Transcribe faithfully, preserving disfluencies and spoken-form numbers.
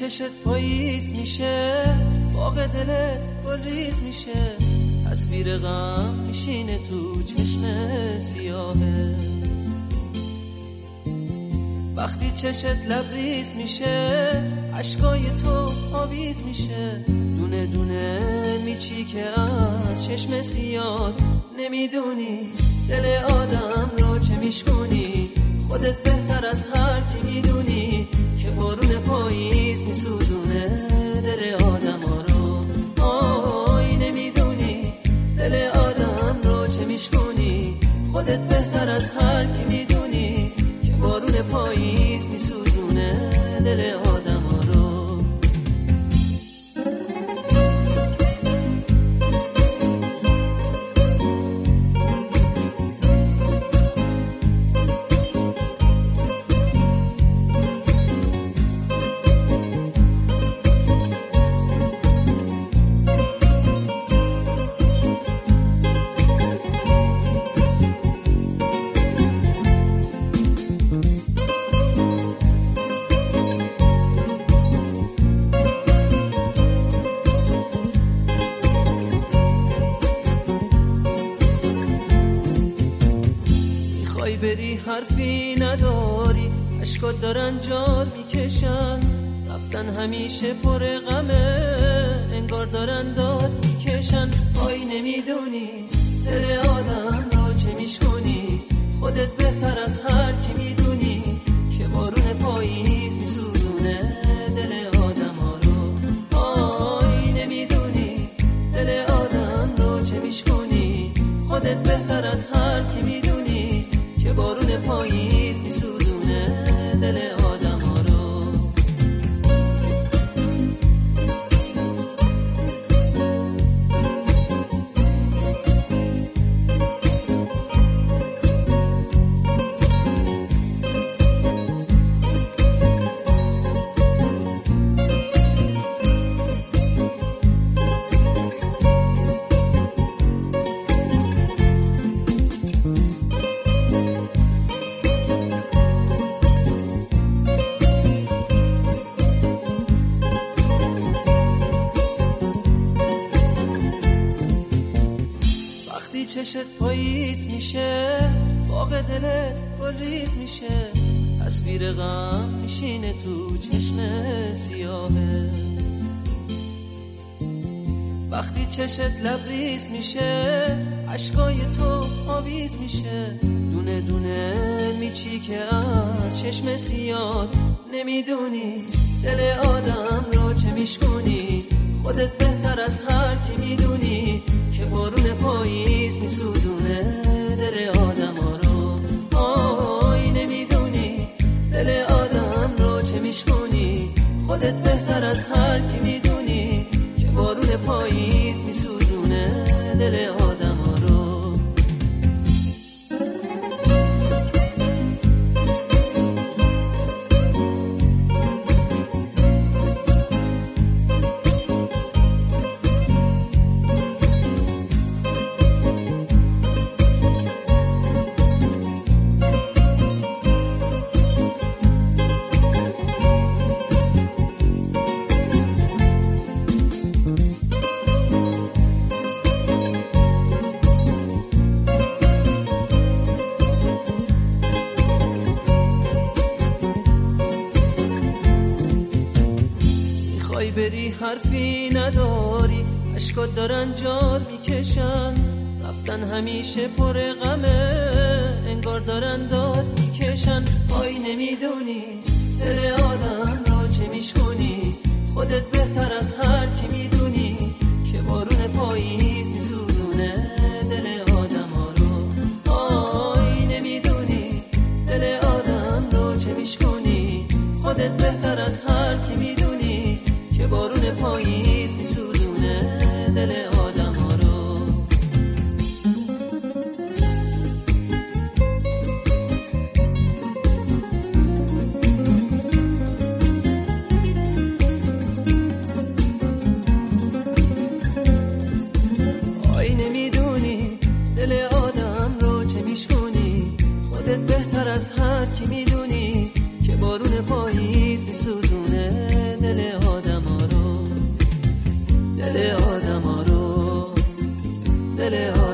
چشت پاییز میشه، باغ دلت گلریز میشه، تصویر غم میشینه تو چشم سیاهه. وقتی چشت لبریز میشه، اشکای تو آویز میشه، دونه دونه میچی که از چشم سیاه. نمیدونی دل آدم رو چه میشکنی، خودت بهتر از هر کی میدونی که بارون پاییز میسوزونه دل آدم ها رو. آی نمیدونی دل آدم رو چه میشکنی، خودت بهتر از هر کی میدونی که بارون پاییز میسوزونه دل آدم ها رو. بری حرفی نداری، اشکات دارن جار میکشن، رفتن همیشه پر غمه، انگار دارن داد میکشن. آی نمیدونی دل آدم رو چه میشکنی، خودت بهتر از هر کی میدونی که بارون پاییز میسوزونه دل آدم ها رو. آی نمیدونی دل آدم رو چه میشکنی، خودت بهتر از هر کی میدونی که بارون پاییز میسوزونه دل آدم ها رو. چشت پاییز میشه، باغ دلت گلریز میشه، تصویر غم میشینه تو چشم سیاهه. وقتی چشت لبریز میشه، اشکای تو آویز میشه، دونه دونه میچی که از چشم سیاه. نمیدونی دل آدم رو چه میشکنی، خودت بهتر از هر کی میدونی که بارون پاییز میسوزونه دل آدم ها رو. آی نمیدونی دل آدم رو چه میشکنی، خودت بهتر از هر کی میدونی که بارون پاییز میسوزونه دل آدم ها رو. بری حرفی نداری، اشکات دارن جار میکشن، رفتن همیشه پر غمه، انگار دارن داد میکشن. آی نمیدونی دل آدم رو چه میشکنی، خودت بهتر از هر کی میدونی که بارون پاییز میسوزونه دل آدم ها رو. آی نمیدونی دل آدم رو چه میشکنی، خودت بهتر از هر کی میدونی که بارون پاییز میسوزونه دل آدم ها رو. دل